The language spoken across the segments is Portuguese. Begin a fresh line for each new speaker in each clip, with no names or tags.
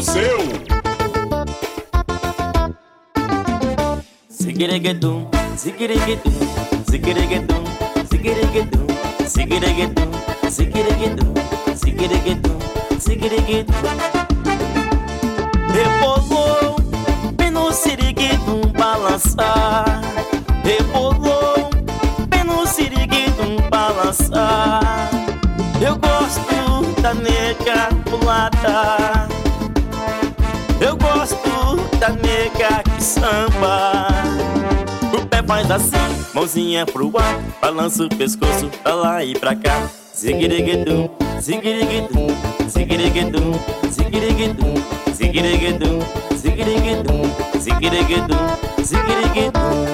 seu.
Ziguereguedum, ziguereguedum, ziguereguedum, ziguereguedum, ziguereguedum, ziguereguedum, ziguereguedum, ziguereguedum. Rebolou, bem no siriguedum balançar. Rebolou, bem no siriguedum balançar. Eu gosto da nega mulata. Eu gosto da nega que samba. O pé faz assim, mãozinha pro ar, balança o pescoço pra lá e pra cá. Ziguereguedum, ziguereguedum, ziguereguedum, ziguereguedum, ziguereguedum, ziguereguedum, ziguereguedum, ziguereguedum.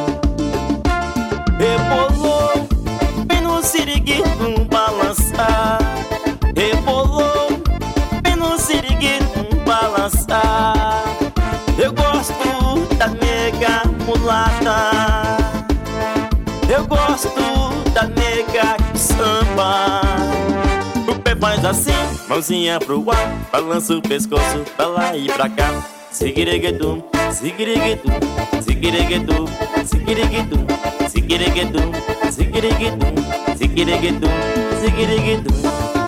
Rebolou, bem no siriguedum balançar. Rebolou, bem no siriguedum balançar. Eu gosto da nega mulata. Eu gosto da nega que samba. O pé faz assim, mãozinha pro ar, balança o pescoço pra lá e pra cá. Ziguereguedum, ziguereguedum, ziguereguedum, ziguereguedum, ziguereguedum, ziguereguedum, ziguereguedum, ziguereguedum.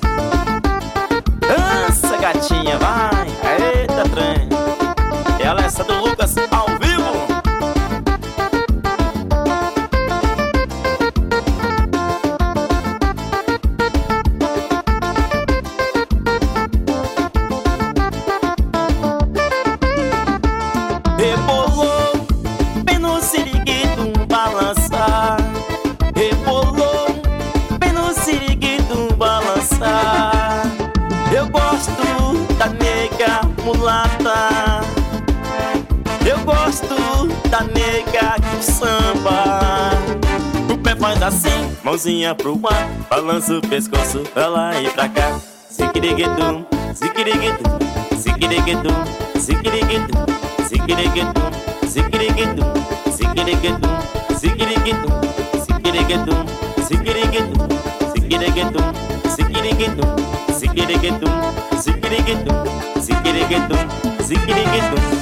Dança, gatinha, vai! Eita, trem! Ela é essa do Lucas ao vivo! Rebolou, bem no siriguedum balançar. Rebolou, bem no siriguedum balançar. Eu gosto da nega mulata. Eu gosto da nega que samba. O pé faz assim, mãozinha pro ar, balança o pescoço pra lá e pra cá. Ziguereguedum, ziguereguedum, ziguereguedum, ziguereguedum, ziguereguedum, ziguereguedum, ziguereguedum, ziguereguedum, ziguereguedum, ziguereguedum, ziguereguedum, ziguereguedum, ziguereguedum, ziguereguedum, ziguereguedum, ziguereguedum.